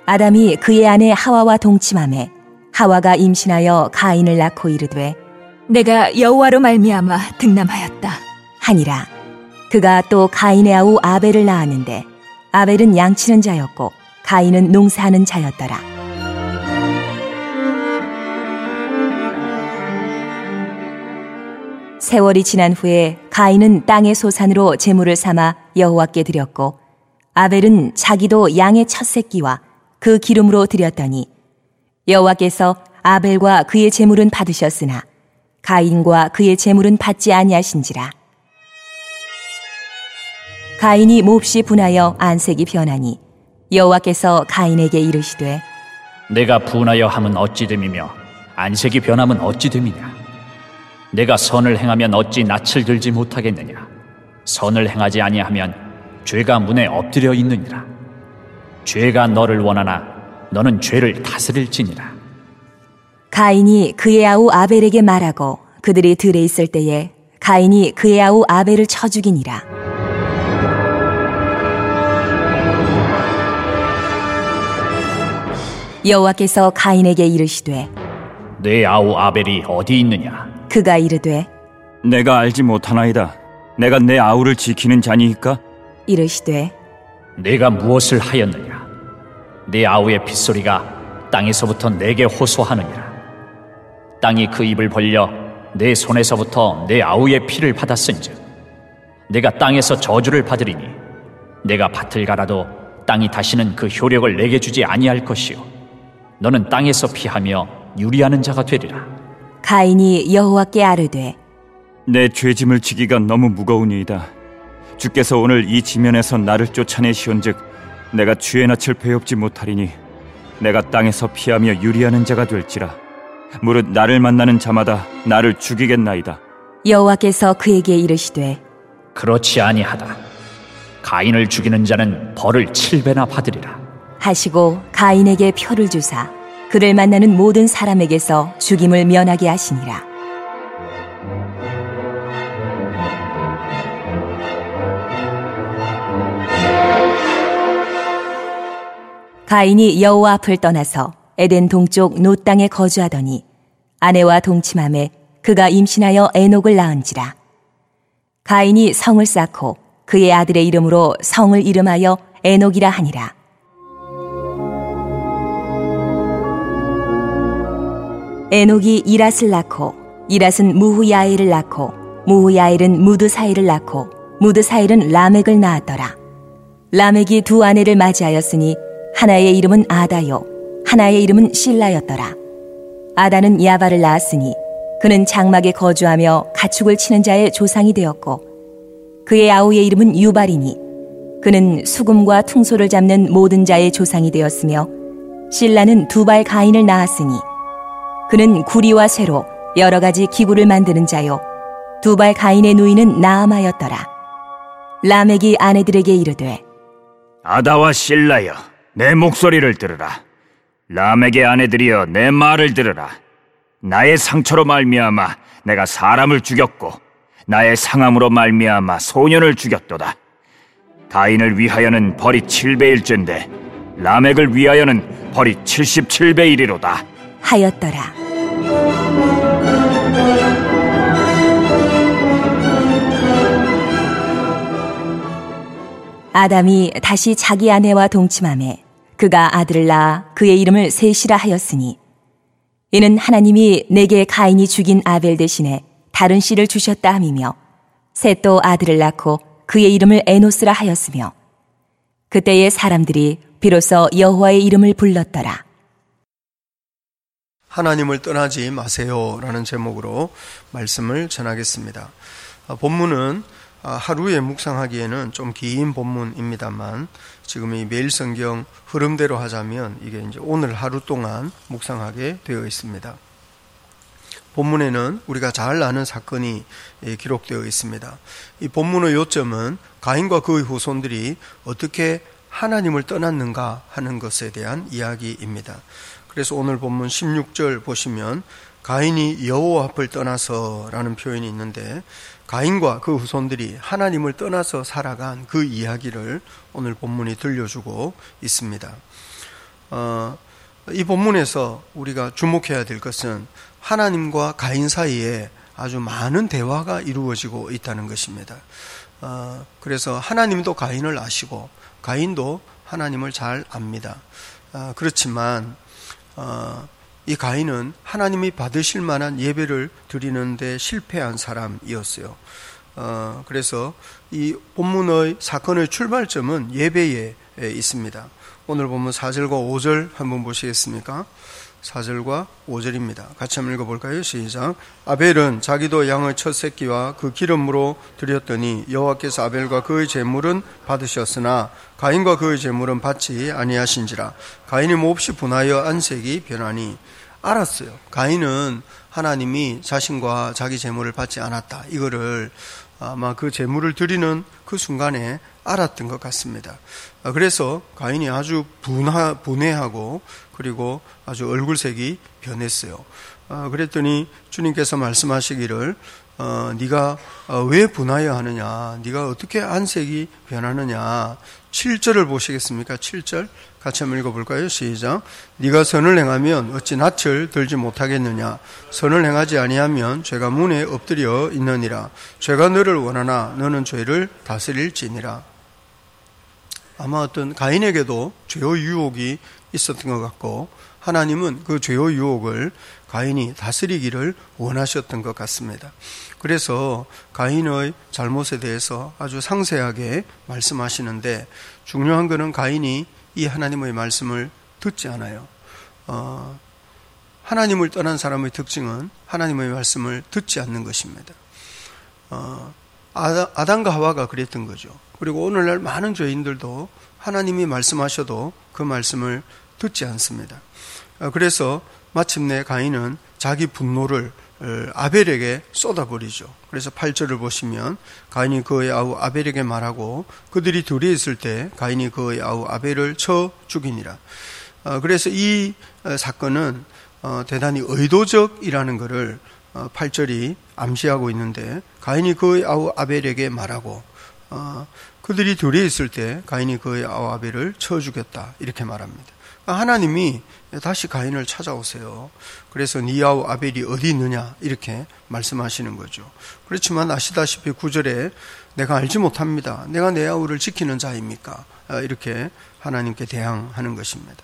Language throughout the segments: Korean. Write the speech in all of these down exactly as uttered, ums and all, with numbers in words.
아담이 그의 아내 하와와 동침하매 하와가 임신하여 가인을 낳고 이르되 내가 여호와로 말미암아 득남하였다 하니라. 그가 또 가인의 아우 아벨을 낳았는데 아벨은 양치는 자였고 가인은 농사하는 자였더라. 세월이 지난 후에 가인은 땅의 소산으로 제물을 삼아 여호와께 드렸고 아벨은 자기도 양의 첫 새끼와 그 기름으로 드렸더니 여호와께서 아벨과 그의 제물은 받으셨으나 가인과 그의 제물은 받지 아니하신지라. 가인이 몹시 분하여 안색이 변하니 여호와께서 가인에게 이르시되 내가 분하여 함은 어찌 됨이며 안색이 변함은 어찌 됨이냐. 내가 선을 행하면 어찌 낯을 들지 못하겠느냐. 선을 행하지 아니하면 죄가 문에 엎드려 있느니라. 죄가 너를 원하나 너는 죄를 다스릴지니라. 가인이 그의 아우 아벨에게 말하고 그들이 들에 있을 때에 가인이 그의 아우 아벨을 쳐 죽이니라. 여호와께서 가인에게 이르시되 내 아우 아벨이 어디 있느냐. 그가 이르되 내가 알지 못하나이다. 내가 내 아우를 지키는 자니이까? 이르시되 내가 무엇을 하였느냐. 내 아우의 핏소리가 땅에서부터 내게 호소하느니라. 땅이 그 입을 벌려 내 손에서부터 내 아우의 피를 받았은즉 내가 땅에서 저주를 받으리니 내가 밭을 갈아도 땅이 다시는 그 효력을 내게 주지 아니할 것이요 너는 땅에서 피하며 유리하는 자가 되리라. 가인이 여호와께 아뢰되 내 죄짐을 지기가 너무 무거우니이다. 주께서 오늘 이 지면에서 나를 쫓아내시온즉 내가 주의 낯을 배웁지 못하리니 내가 땅에서 피하며 유리하는 자가 될지라. 무릇 나를 만나는 자마다 나를 죽이겠나이다. 여호와께서 그에게 이르시되 그렇지 아니하다. 가인을 죽이는 자는 벌을 칠 배나 받으리라 하시고 가인에게 표를 주사 그를 만나는 모든 사람에게서 죽임을 면하게 하시니라. 가인이 여호와 앞을 떠나서 에덴 동쪽 노 땅에 거주하더니 아내와 동침하매 그가 임신하여 에녹을 낳은지라. 가인이 성을 쌓고 그의 아들의 이름으로 성을 이름하여 에녹이라 하니라. 에녹이 이랏을 낳고 이랏은 무후야엘을 낳고 무후야엘은 무드사일을 낳고 무드사일은 라멕을 낳았더라. 라멕이 두 아내를 맞이하였으니 하나의 이름은 아다요 하나의 이름은 실라였더라. 아다는 야발을 낳았으니 그는 장막에 거주하며 가축을 치는 자의 조상이 되었고 그의 아우의 이름은 유발이니 그는 수금과 퉁소를 잡는 모든 자의 조상이 되었으며 실라는 두발 가인을 낳았으니 그는 구리와 쇠로 여러 가지 기구를 만드는 자요 두발 가인의 누이는 나아마였더라. 라멕이 아내들에게 이르되 아다와 실라여 내 목소리를 들으라. 라멕의 아내들이여 내 말을 들으라. 나의 상처로 말미암아 내가 사람을 죽였고 나의 상함으로 말미암아 소년을 죽였도다. 가인을 위하여는 벌이 칠 배일진데 라멕을 위하여는 벌이 칠십칠 배이리로다 하였더라. 아담이 다시 자기 아내와 동침하매 그가 아들을 낳아 그의 이름을 셋이라 하였으니 이는 하나님이 내게 가인이 죽인 아벨 대신에 다른 씨를 주셨다 함이며 셋도 아들을 낳고 그의 이름을 에노스라 하였으며 그때의 사람들이 비로소 여호와의 이름을 불렀더라. 하나님을 떠나지 마세요 라는 제목으로 말씀을 전하겠습니다. 본문은 하루에 묵상하기에는 좀 긴 본문입니다만 지금 이 매일 성경 흐름대로 하자면 이게 이제 오늘 하루 동안 묵상하게 되어 있습니다. 본문에는 우리가 잘 아는 사건이 기록되어 있습니다. 이 본문의 요점은 가인과 그의 후손들이 어떻게 하나님을 떠났는가 하는 것에 대한 이야기입니다. 그래서 오늘 본문 십육 절 보시면 가인이 여호와 앞을 떠나서 라는 표현이 있는데 가인과 그 후손들이 하나님을 떠나서 살아간 그 이야기를 오늘 본문이 들려주고 있습니다. 어, 이 본문에서 우리가 주목해야 될 것은 하나님과 가인 사이에 아주 많은 대화가 이루어지고 있다는 것입니다. 어, 그래서 하나님도 가인을 아시고 가인도 하나님을 잘 압니다. 어, 그렇지만 어, 이 가인은 하나님이 받으실 만한 예배를 드리는데 실패한 사람이었어요. 어, 그래서 이 본문의 사건의 출발점은 예배에 있습니다. 오늘 보면 사 절과 오 절 한번 보시겠습니까? 사 절과 오 절입니다. 같이 한번 읽어볼까요? 시작. 아벨은 자기도 양의 첫 새끼와 그 기름으로 드렸더니 여호와께서 아벨과 그의 제물은 받으셨으나 가인과 그의 제물은 받지 아니하신지라. 가인이 몹시 분하여 안색이 변하니. 알았어요. 가인은 하나님이 자신과 자기 제물을 받지 않았다. 이거를 아마 그 제물을 드리는 그 순간에 알았던 것 같습니다. 그래서 가인이 아주 분하, 분해하고 그리고 아주 얼굴색이 변했어요. 그랬더니 주님께서 말씀하시기를 어, 네가 왜 분하여 하느냐, 네가 어떻게 안색이 변하느냐. 칠 절을 보시겠습니까? 칠 절 같이 한번 읽어볼까요? 시작. 네가 선을 행하면 어찌 낯을 들지 못하겠느냐. 선을 행하지 아니하면 죄가 문에 엎드려 있느니라. 죄가 너를 원하나 너는 죄를 다스릴지니라. 아마 어떤 가인에게도 죄의 유혹이 있었던 것 같고 하나님은 그 죄의 유혹을 가인이 다스리기를 원하셨던 것 같습니다. 그래서 가인의 잘못에 대해서 아주 상세하게 말씀하시는데 중요한 것은 가인이 이 하나님의 말씀을 듣지 않아요. 어, 하나님을 떠난 사람의 특징은 하나님의 말씀을 듣지 않는 것입니다. 어, 아담과 하와가 그랬던 거죠. 그리고 오늘날 많은 죄인들도 하나님이 말씀하셔도 그 말씀을 듣지 않습니다. 그래서 마침내 가인은 자기 분노를 아벨에게 쏟아버리죠. 그래서 팔 절을 보시면 가인이 그의 아우 아벨에게 말하고 그들이 둘이 있을 때 가인이 그의 아우 아벨을 쳐 죽이니라. 그래서 이 사건은 대단히 의도적이라는 것을 팔 절이 암시하고 있는데 가인이 그의 아우 아벨에게 말하고 그들이 둘이 있을 때 가인이 그의 아우 아벨을 쳐 죽였다 이렇게 말합니다. 하나님이 다시 가인을 찾아오세요. 그래서 네 아우 아벨이 어디 있느냐 이렇게 말씀하시는 거죠. 그렇지만 아시다시피 구 절에 내가 알지 못합니다. 내가 내 아우를 지키는 자입니까? 이렇게 하나님께 대항하는 것입니다.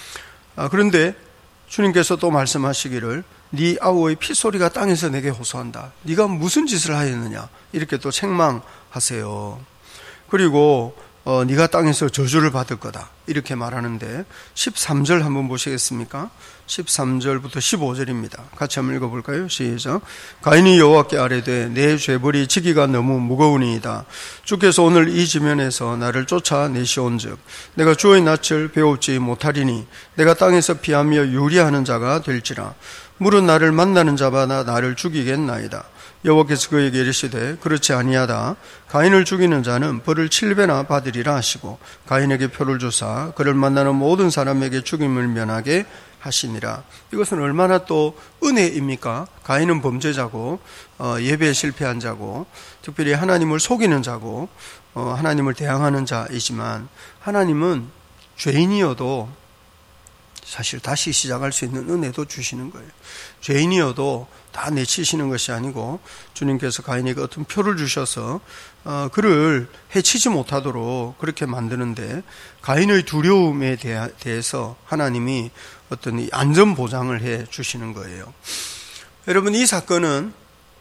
그런데 주님께서 또 말씀하시기를 네 아우의 피소리가 땅에서 내게 호소한다. 네가 무슨 짓을 하였느냐 이렇게 또 책망하세요. 그리고 어, 네가 땅에서 저주를 받을 거다 이렇게 말하는데 십삼 절 한번 보시겠습니까? 십삼 절부터 십오 절입니다. 같이 한번 읽어볼까요? 시작. 가인이 여호와께 아뢰되 내 죄벌이 지기가 너무 무거우니이다. 주께서 오늘 이 지면에서 나를 쫓아내시온즉 내가 주의 낯을 배웁지 못하리니 내가 땅에서 피하며 유리하는 자가 될지라. 물은 나를 만나는 자마다 나를 죽이겠나이다. 여호와께서 그에게 이르시되 그렇지 아니하다. 가인을 죽이는 자는 벌을 칠 배나 받으리라 하시고 가인에게 표를 주사 그를 만나는 모든 사람에게 죽임을 면하게 하시니라. 이것은 얼마나 또 은혜입니까? 가인은 범죄자고 어, 예배에 실패한 자고 특별히 하나님을 속이는 자고 어, 하나님을 대항하는 자이지만 하나님은 죄인이어도 사실 다시 시작할 수 있는 은혜도 주시는 거예요. 죄인이어도 다 내치시는 것이 아니고 주님께서 가인에게 어떤 표를 주셔서 어, 그를 해치지 못하도록 그렇게 만드는데 가인의 두려움에 대해서 하나님이 어떤 이 안전 보장을 해 주시는 거예요. 여러분, 이 사건은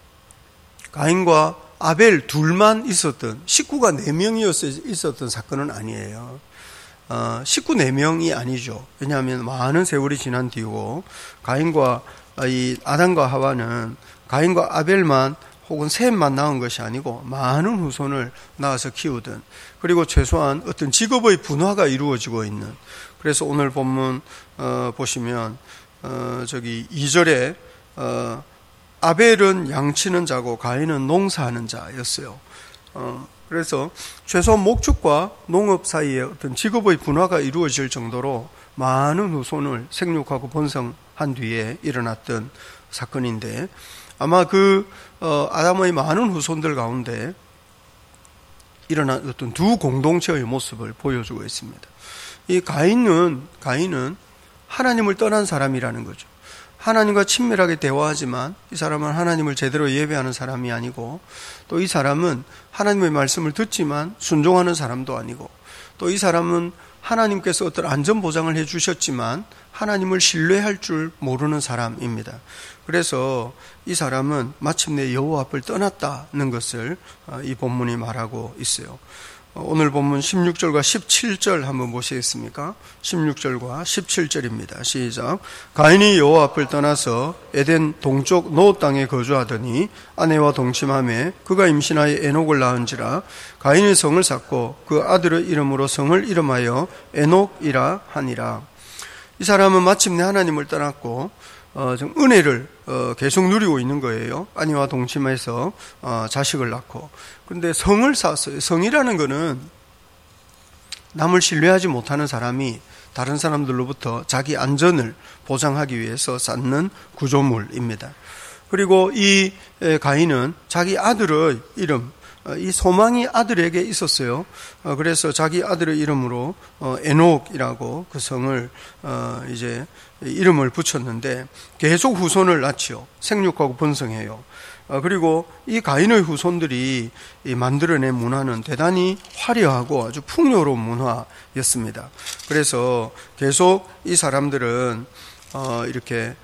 가인과 아벨 둘만 있었던, 식구가 네 명이었어 있었던 사건은 아니에요. 어, 식구 네 명이 아니죠. 왜냐하면 많은 세월이 지난 뒤고 가인과 이 아담과 하와는 가인과 아벨만 혹은 셋만 낳은 것이 아니고 많은 후손을 낳아서 키우던, 그리고 최소한 어떤 직업의 분화가 이루어지고 있는. 그래서 오늘 본문 어, 보시면 어, 저기 이 절에 어, 아벨은 양치는 자고 가인은 농사하는 자였어요. 어, 그래서 최소한 목축과 농업 사이에 어떤 직업의 분화가 이루어질 정도로 많은 후손을 생육하고 번성한 뒤에 일어났던 사건인데, 아마 그 어, 아담의 많은 후손들 가운데 일어난 어떤 두 공동체의 모습을 보여주고 있습니다. 이 가인은 가인은 하나님을 떠난 사람이라는 거죠. 하나님과 친밀하게 대화하지만 이 사람은 하나님을 제대로 예배하는 사람이 아니고, 또 이 사람은 하나님의 말씀을 듣지만 순종하는 사람도 아니고, 또 이 사람은 하나님께서 어떤 안전보장을 해주셨지만 하나님을 신뢰할 줄 모르는 사람입니다. 그래서 이 사람은 마침내 여호와 앞을 떠났다는 것을 이 본문이 말하고 있어요. 오늘 본문 십육 절과 십칠 절 한번 보시겠습니까? 십육 절과 십칠 절입니다. 시작. 가인이 여호와 앞을 떠나서 에덴 동쪽 노 땅에 거주하더니 아내와 동침하며 그가 임신하여 에녹을 낳은지라. 가인이 성을 쌓고 그 아들의 이름으로 성을 이름하여 에녹이라 하니라. 이 사람은 마침내 하나님을 떠났고 어, 좀 은혜를 어, 계속 누리고 있는 거예요. 아내와 동침해서 어, 자식을 낳고. 그런데 성을 쌓았어요. 성이라는 거는 남을 신뢰하지 못하는 사람이 다른 사람들로부터 자기 안전을 보장하기 위해서 쌓는 구조물입니다. 그리고 이 가인은 자기 아들의 이름, 이 소망이 아들에게 있었어요. 그래서 자기 아들의 이름으로 에녹이라고 그 성을 이제 이름을 붙였는데 계속 후손을 낳지요. 생육하고 번성해요. 그리고 이 가인의 후손들이 만들어낸 문화는 대단히 화려하고 아주 풍요로운 문화였습니다. 그래서 계속 이 사람들은 이렇게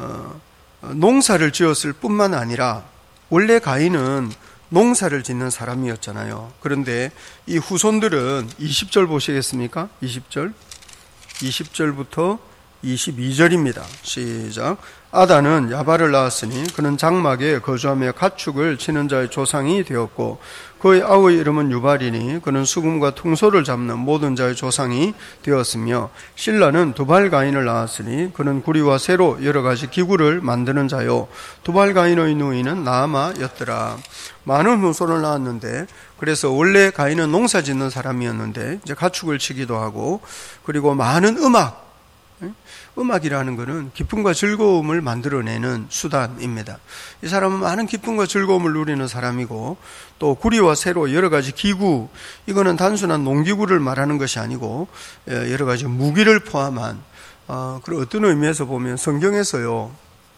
농사를 지었을 뿐만 아니라, 원래 가인은 농사를 짓는 사람이었잖아요. 그런데 이 후손들은 이십 절 보시겠습니까? 이십 절. 이십 절부터 이십이 절입니다. 시작. 아다는 야발을 낳았으니 그는 장막에 거주하며 가축을 치는 자의 조상이 되었고, 그의 아우의 이름은 유발이니 그는 수금과 퉁소를 잡는 모든 자의 조상이 되었으며, 실라는 두발 가인을 낳았으니 그는 구리와 새로 여러 가지 기구를 만드는 자요, 두발 가인의 누이는 나아마였더라. 많은 후손을 낳았는데, 그래서 원래 가인은 농사 짓는 사람이었는데 이제 가축을 치기도 하고, 그리고 많은 음악, 음악이라는 것은 기쁨과 즐거움을 만들어내는 수단입니다. 이 사람은 많은 기쁨과 즐거움을 누리는 사람이고, 또 구리와 새로 여러 가지 기구, 이거는 단순한 농기구를 말하는 것이 아니고 여러 가지 무기를 포함한, 어, 그런 어떤 의미에서 보면 성경에서요,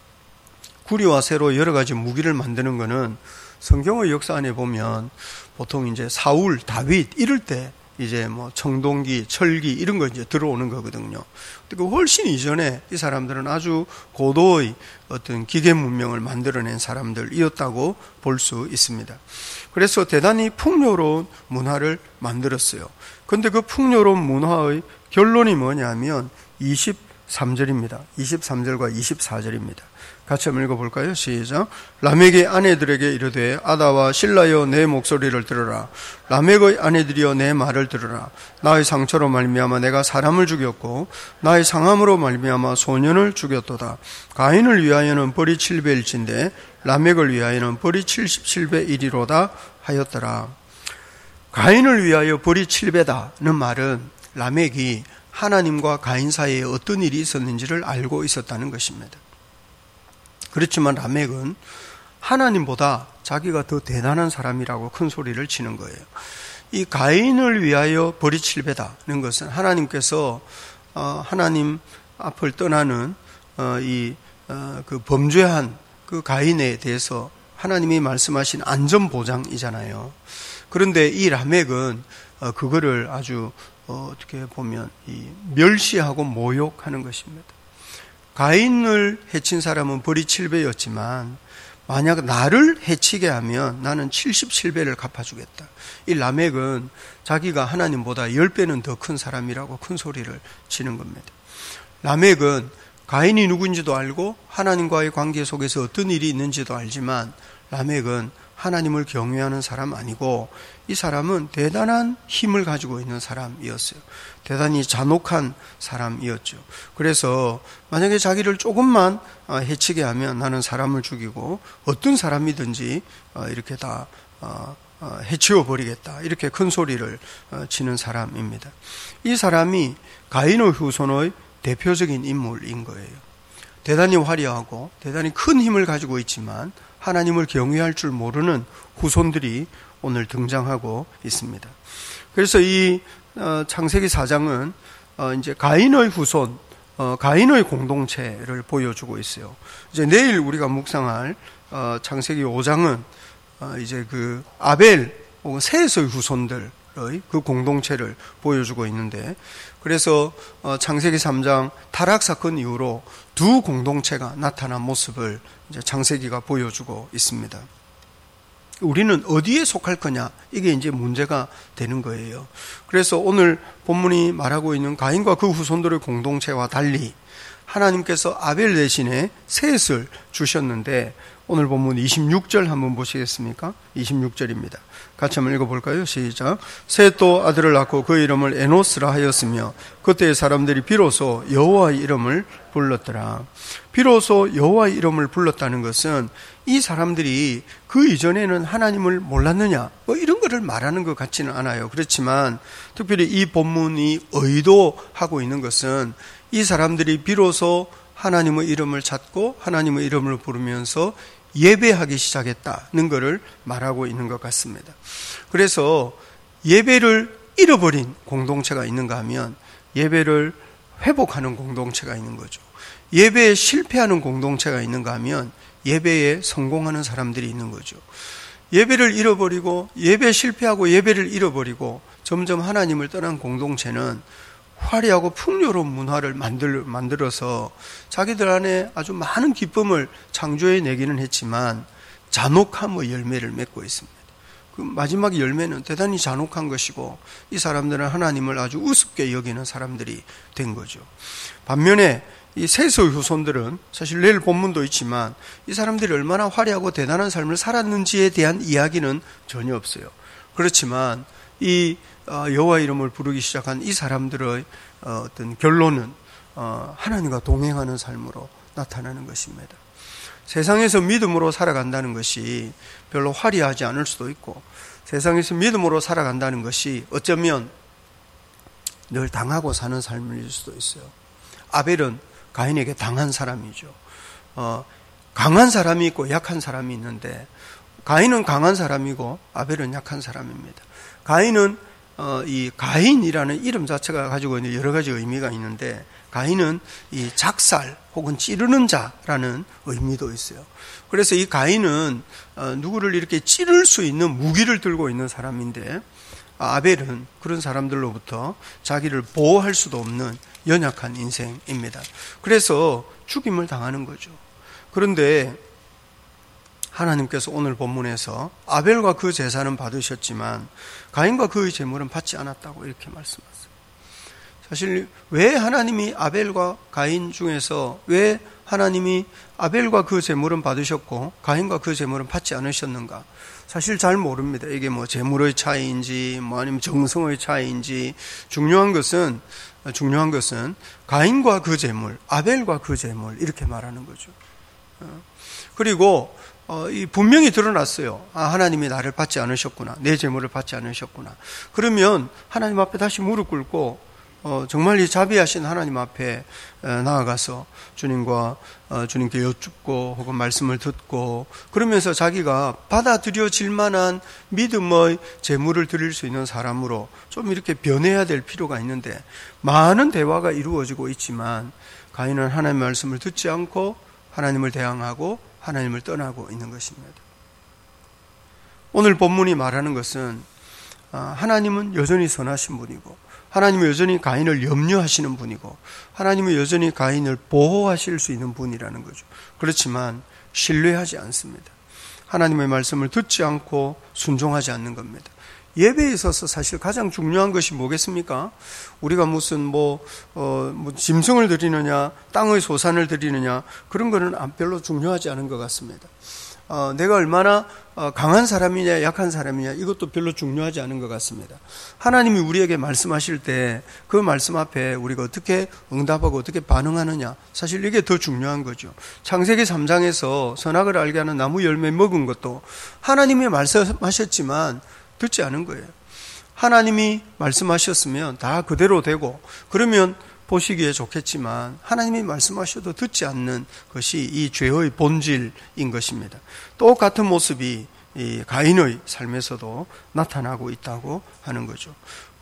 구리와 새로 여러 가지 무기를 만드는 것은 성경의 역사 안에 보면 보통 이제 사울, 다윗 이럴 때 이제 뭐 청동기, 철기 이런 거 이제 들어오는 거거든요. 그 훨씬 이전에 이 사람들은 아주 고도의 어떤 기계 문명을 만들어낸 사람들이었다고 볼 수 있습니다. 그래서 대단히 풍요로운 문화를 만들었어요. 그런데 그 풍요로운 문화의 결론이 뭐냐면 이십삼 절입니다. 이십삼 절과 이십사 절입니다. 같이 한번 읽어볼까요? 시작. 라멕의 아내들에게 이르되 아다와 실라여 내 목소리를 들으라. 라멕의 아내들이여 내 말을 들으라. 나의 상처로 말미암아 내가 사람을 죽였고 나의 상함으로 말미암아 소년을 죽였도다. 가인을 위하여는 벌이 칠 배일진데 라멕을 위하여는 벌이 칠십칠 배 일이로다 하였더라. 가인을 위하여 벌이 칠 배다는 말은 라멕이 하나님과 가인 사이에 어떤 일이 있었는지를 알고 있었다는 것입니다. 그렇지만 라멕은 하나님보다 자기가 더 대단한 사람이라고 큰 소리를 치는 거예요. 이 가인을 위하여 벌이 칠 배다는 것은 하나님께서 하나님 앞을 떠나는 이 그 범죄한 그 가인에 대해서 하나님이 말씀하신 안전보장이잖아요. 그런데 이 라멕은 그거를 아주 어떻게 보면 이 멸시하고 모욕하는 것입니다. 가인을 해친 사람은 벌이 칠 배였지만 만약 나를 해치게 하면 나는 칠십칠 배를 갚아주겠다. 이 라멕은 자기가 하나님보다 십 배는 더 큰 사람이라고 큰 소리를 치는 겁니다. 라멕은 가인이 누구인지도 알고 하나님과의 관계 속에서 어떤 일이 있는지도 알지만 라멕은 하나님을 경외하는 사람 아니고 이 사람은 대단한 힘을 가지고 있는 사람이었어요. 대단히 잔혹한 사람이었죠. 그래서 만약에 자기를 조금만 해치게 하면 나는 사람을 죽이고 어떤 사람이든지 이렇게 다 해치워 버리겠다. 이렇게 큰 소리를 치는 사람입니다. 이 사람이 가인의 후손의 대표적인 인물인 거예요. 대단히 화려하고 대단히 큰 힘을 가지고 있지만 하나님을 경외할 줄 모르는 후손들이 오늘 등장하고 있습니다. 그래서 이 창세기 사 장은 어, 이제 가인의 후손, 어, 가인의 공동체를 보여주고 있어요. 이제 내일 우리가 묵상할 어, 창세기 오 장은 어, 이제 그 아벨 혹은 셋의 후손들의 그 공동체를 보여주고 있는데, 그래서 어, 창세기 삼 장 타락 사건 이후로 두 공동체가 나타난 모습을 이제 창세기가 보여주고 있습니다. 우리는 어디에 속할 거냐, 이게 이제 문제가 되는 거예요. 그래서 오늘 본문이 말하고 있는 가인과 그 후손들의 공동체와 달리 하나님께서 아벨 대신에 셋을 주셨는데, 오늘 본문 이십육 절 한번 보시겠습니까? 이십육 절입니다. 같이 한번 읽어볼까요? 시작. 셋도 아들을 낳고 그 이름을 에노스라 하였으며 그때의 사람들이 비로소 여호와의 이름을 불렀더라. 비로소 여호와의 이름을 불렀다는 것은 이 사람들이 그 이전에는 하나님을 몰랐느냐, 뭐 이런 거를 말하는 것 같지는 않아요. 그렇지만 특별히 이 본문이 의도하고 있는 것은 이 사람들이 비로소 하나님의 이름을 찾고 하나님의 이름을 부르면서 예배하기 시작했다는 것을 말하고 있는 것 같습니다. 그래서 예배를 잃어버린 공동체가 있는가 하면 예배를 회복하는 공동체가 있는 거죠. 예배에 실패하는 공동체가 있는가 하면 예배에 성공하는 사람들이 있는 거죠. 예배를 잃어버리고 예배에 실패하고 예배를 잃어버리고 점점 하나님을 떠난 공동체는 화려하고 풍요로운 문화를 만들, 만들어서 자기들 안에 아주 많은 기쁨을 창조해내기는 했지만 잔혹함의 열매를 맺고 있습니다. 그 마지막 열매는 대단히 잔혹한 것이고 이 사람들은 하나님을 아주 우습게 여기는 사람들이 된 거죠. 반면에 이 셋의 후손들은 사실 내일 본문도 있지만 이 사람들이 얼마나 화려하고 대단한 삶을 살았는지에 대한 이야기는 전혀 없어요. 그렇지만 이 여호와 이름을 부르기 시작한 이 사람들의 어떤 결론은 하나님과 동행하는 삶으로 나타나는 것입니다. 세상에서 믿음으로 살아간다는 것이 별로 화려하지 않을 수도 있고, 세상에서 믿음으로 살아간다는 것이 어쩌면 늘 당하고 사는 삶일 수도 있어요. 아벨은 가인에게 당한 사람이죠. 어, 강한 사람이 있고 약한 사람이 있는데 가인은 강한 사람이고 아벨은 약한 사람입니다. 가인은 어, 이 가인이라는 이름 자체가 가지고 있는 여러 가지 의미가 있는데, 가인은 이 작살 혹은 찌르는 자라는 의미도 있어요. 그래서 이 가인은 어, 누구를 이렇게 찌를 수 있는 무기를 들고 있는 사람인데, 아벨은 그런 사람들로부터 자기를 보호할 수도 없는 연약한 인생입니다. 그래서 죽임을 당하는 거죠. 그런데 하나님께서 오늘 본문에서 아벨과 그 제사는 받으셨지만 가인과 그의 제물은 받지 않았다고 이렇게 말씀하세요. 사실 왜 하나님이 아벨과 가인 중에서 왜 하나님이 아벨과 그 제물은 받으셨고 가인과 그 제물은 받지 않으셨는가? 사실 잘 모릅니다. 이게 뭐 제물의 차이인지 뭐 아니면 정성의 차이인지, 중요한 것은 중요한 것은 가인과 그 제물, 아벨과 그 제물 이렇게 말하는 거죠. 그리고 어, 이 분명히 드러났어요. 아, 하나님이 나를 받지 않으셨구나. 내 제물을 받지 않으셨구나. 그러면 하나님 앞에 다시 무릎 꿇고 어, 정말 이 자비하신 하나님 앞에 에, 나아가서 주님과 어, 주님께 여쭙고 혹은 말씀을 듣고, 그러면서 자기가 받아들여질 만한 믿음의 제물을 드릴 수 있는 사람으로 좀 이렇게 변해야 될 필요가 있는데, 많은 대화가 이루어지고 있지만 가인은 하나님의 말씀을 듣지 않고 하나님을 대항하고 하나님을 떠나고 있는 것입니다. 오늘 본문이 말하는 것은 하나님은 여전히 선하신 분이고, 하나님은 여전히 가인을 염려하시는 분이고, 하나님은 여전히 가인을 보호하실 수 있는 분이라는 거죠. 그렇지만 신뢰하지 않습니다. 하나님의 말씀을 듣지 않고 순종하지 않는 겁니다. 예배에 있어서 사실 가장 중요한 것이 뭐겠습니까? 우리가 무슨 뭐, 어, 뭐 짐승을 드리느냐, 땅의 소산을 드리느냐, 그런 거는 별로 중요하지 않은 것 같습니다. 어, 내가 얼마나 강한 사람이냐, 약한 사람이냐, 이것도 별로 중요하지 않은 것 같습니다. 하나님이 우리에게 말씀하실 때 그 말씀 앞에 우리가 어떻게 응답하고 어떻게 반응하느냐, 사실 이게 더 중요한 거죠. 창세기 삼 장에서 선악을 알게 하는 나무 열매 먹은 것도 하나님이 말씀하셨지만 듣지 않은 거예요. 하나님이 말씀하셨으면 다 그대로 되고 그러면 보시기에 좋겠지만 하나님이 말씀하셔도 듣지 않는 것이 이 죄의 본질인 것입니다. 똑같은 모습이 이 가인의 삶에서도 나타나고 있다고 하는 거죠.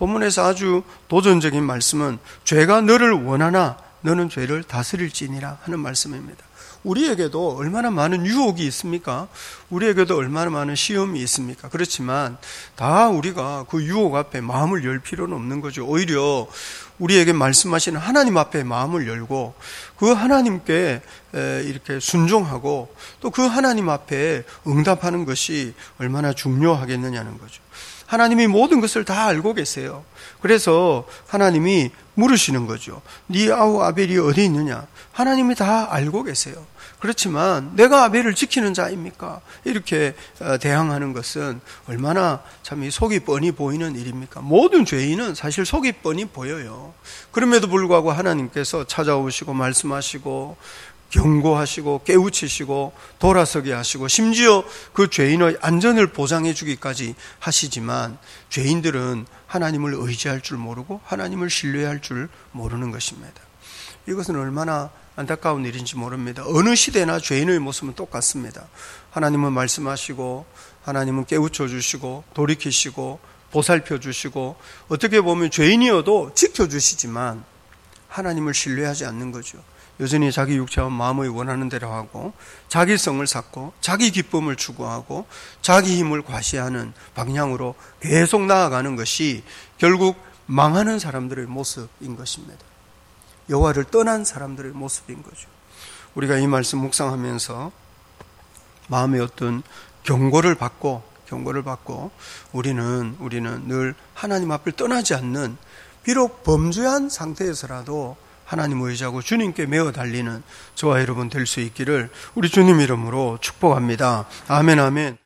본문에서 아주 도전적인 말씀은 죄가 너를 원하나 너는 죄를 다스릴지니라 하는 말씀입니다. 우리에게도 얼마나 많은 유혹이 있습니까? 우리에게도 얼마나 많은 시험이 있습니까? 그렇지만 다 우리가 그 유혹 앞에 마음을 열 필요는 없는 거죠. 오히려 우리에게 말씀하시는 하나님 앞에 마음을 열고 그 하나님께 이렇게 순종하고 또 그 하나님 앞에 응답하는 것이 얼마나 중요하겠느냐는 거죠. 하나님이 모든 것을 다 알고 계세요. 그래서 하나님이 물으시는 거죠. 네 아우 아벨이 어디 있느냐? 하나님이 다 알고 계세요. 그렇지만 내가 아벨을 지키는 자입니까? 이렇게 대항하는 것은 얼마나 참 속이 뻔히 보이는 일입니까? 모든 죄인은 사실 속이 뻔히 보여요. 그럼에도 불구하고 하나님께서 찾아오시고 말씀하시고 경고하시고 깨우치시고 돌아서게 하시고 심지어 그 죄인의 안전을 보장해 주기까지 하시지만 죄인들은 하나님을 의지할 줄 모르고 하나님을 신뢰할 줄 모르는 것입니다. 이것은 얼마나 안타까운 일인지 모릅니다. 어느 시대나 죄인의 모습은 똑같습니다. 하나님은 말씀하시고 하나님은 깨우쳐 주시고 돌이키시고 보살펴 주시고 어떻게 보면 죄인이어도 지켜주시지만 하나님을 신뢰하지 않는 거죠. 여전히 자기 육체와 마음의 원하는 대로 하고 자기 성을 쌓고 자기 기쁨을 추구하고 자기 힘을 과시하는 방향으로 계속 나아가는 것이 결국 망하는 사람들의 모습인 것입니다. 여호와를 떠난 사람들의 모습인 거죠. 우리가 이 말씀 묵상하면서 마음의 어떤 경고를 받고 경고를 받고 우리는 우리는 늘 하나님 앞을 떠나지 않는 비록 범죄한 상태에서라도 하나님 의지하고 주님께 매어 달리는 저와 여러분 될 수 있기를 우리 주님 이름으로 축복합니다. 아멘 아멘.